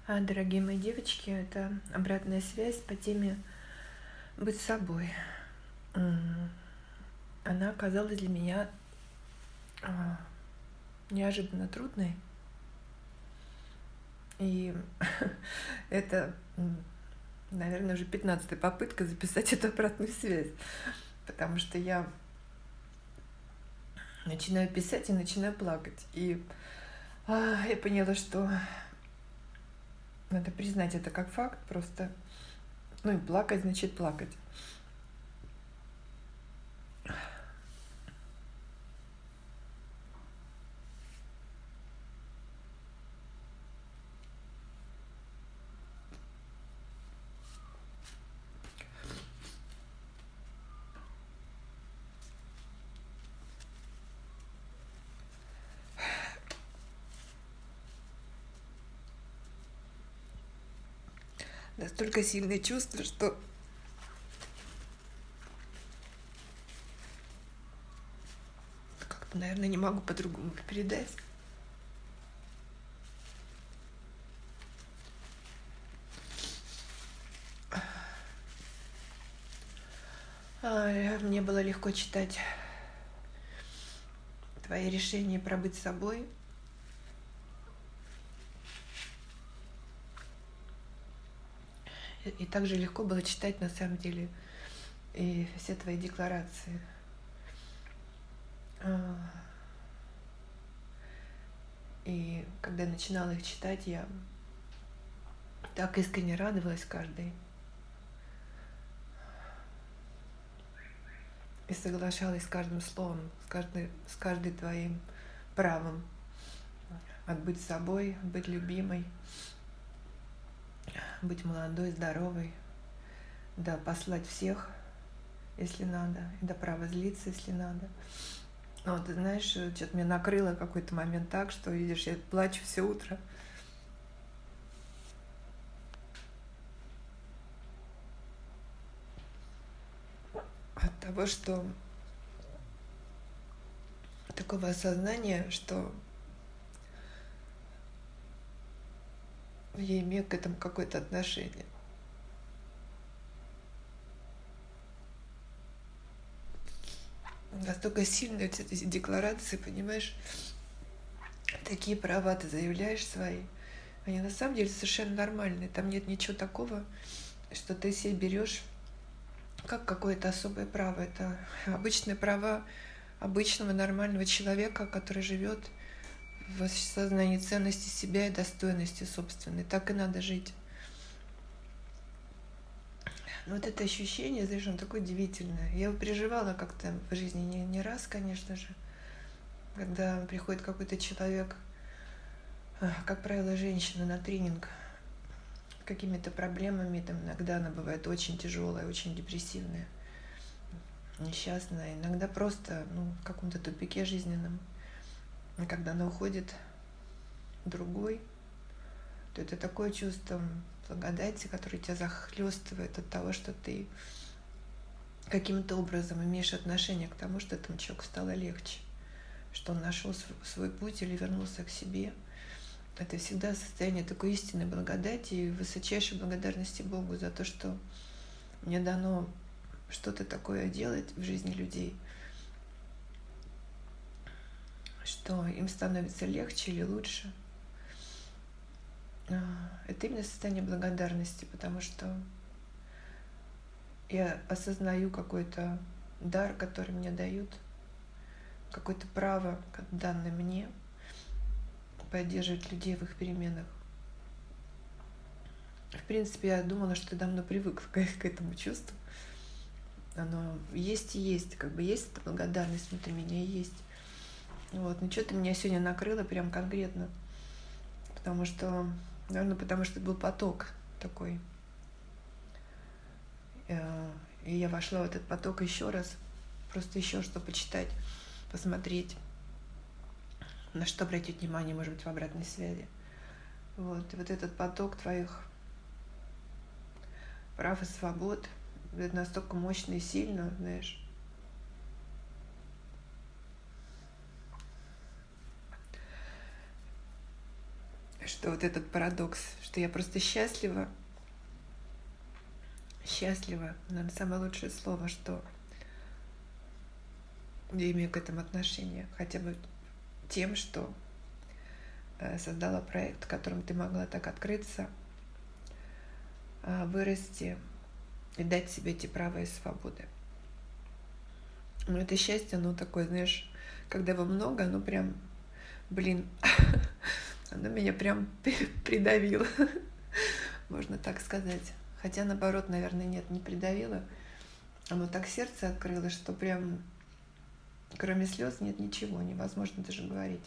Дорогие мои девочки, это обратная связь по теме «Быть собой». Она оказалась для меня неожиданно трудной. И это, наверное, уже 15-я попытка записать эту обратную связь. Потому что я начинаю писать и начинаю плакать. И я поняла, что надо признать это как факт просто. И плакать значит плакать. Настолько сильное чувство, что как-то, наверное, не могу по-другому передать. Мне было легко читать твои решения пробыть собой. И также легко было читать, на самом деле, и все твои декларации. И когда я начинала их читать, я так искренне радовалась каждой. И соглашалась с каждым словом, с каждым твоим правом быть собой, быть любимой, быть молодой, здоровой, да, послать всех, если надо, и да, право злиться, если надо. Но ты знаешь, что-то меня накрыло какой-то момент так, что, видишь, я плачу все утро. От того, что такого осознания, что я имею к этому какое-то отношение. Настолько сильные эти декларации, понимаешь, такие права ты заявляешь свои, они на самом деле совершенно нормальные. Там нет ничего такого, что ты себе берешь как какое-то особое право. Это обычные права обычного нормального человека, который живет в сознании ценности себя и достойности собственной. Так и надо жить. Вот это ощущение, знаешь, оно такое удивительное. Я его переживала как-то в жизни не раз, конечно же, когда приходит какой-то человек, как правило, женщина на тренинг с какими-то проблемами, там иногда она бывает очень тяжелая, очень депрессивная, несчастная, иногда просто в каком-то тупике жизненном. И когда она уходит другой, то это такое чувство благодати, которое тебя захлестывает от того, что ты каким-то образом имеешь отношение к тому, что этому человеку стало легче, что он нашел свой путь или вернулся к себе. Это всегда состояние такой истинной благодати и высочайшей благодарности Богу за то, что мне дано что-то такое делать в жизни людей, что им становится легче или лучше. Это именно состояние благодарности, потому что я осознаю какой-то дар, который мне дают, какое-то право, данное мне, поддерживать людей в их переменах. В принципе, я думала, что я давно привыкла к этому чувству. Оно есть и есть, есть эта благодарность внутри меня и есть. Но что-то меня сегодня накрыло прям конкретно. Потому что это был поток такой. И я вошла в этот поток еще раз, просто еще что почитать, посмотреть, на что обратить внимание, может быть, в обратной связи. И вот этот поток твоих прав и свобод, это настолько мощно и сильно, знаешь. что вот этот парадокс, что я просто счастлива, наверное, самое лучшее слово, что я имею к этому отношение, хотя бы тем, что создала проект, в котором ты могла так открыться, вырасти и дать себе эти права и свободы. Но это счастье, оно такое, знаешь, когда его много, оно прям, оно меня прям придавило, можно так сказать. Хотя, наоборот, наверное, нет, не придавило. Оно так сердце открыло, что прям кроме слез нет ничего, невозможно даже говорить.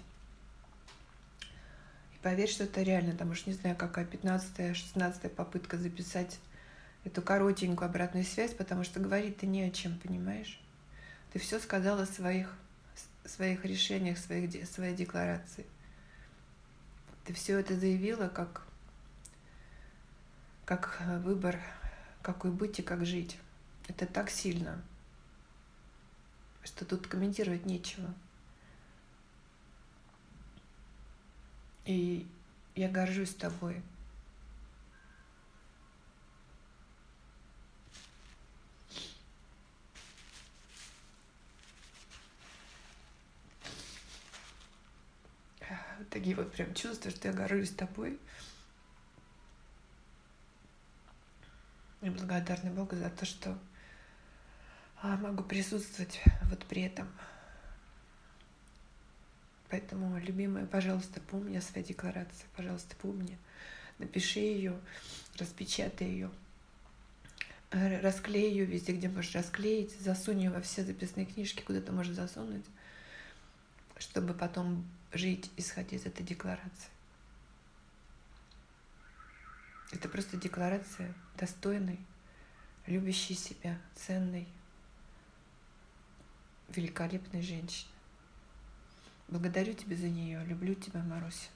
И поверь, что это реально, потому что не знаю, какая 15-я, 16-я попытка записать эту коротенькую обратную связь, потому что говорить-то не о чем, понимаешь? Ты все сказала о своих решениях, своей декларации. Ты все это заявила как выбор, какой быть и как жить. Это так сильно, что тут комментировать нечего. И я горжусь тобой. Вот такие вот прям чувства, что я горжусь тобой. И благодарна Богу за то, что могу присутствовать вот при этом. Поэтому, любимая, пожалуйста, помни о своей декларации. Пожалуйста, помни. Напиши ее, распечатай ее, расклей ее везде, где можешь расклеить, засунь ее во все записные книжки, куда ты можешь засунуть, чтобы потом жить, исходя из этой декларации. Это просто декларация достойной, любящей себя, ценной, великолепной женщины. Благодарю тебя за нее, люблю тебя, Маруся.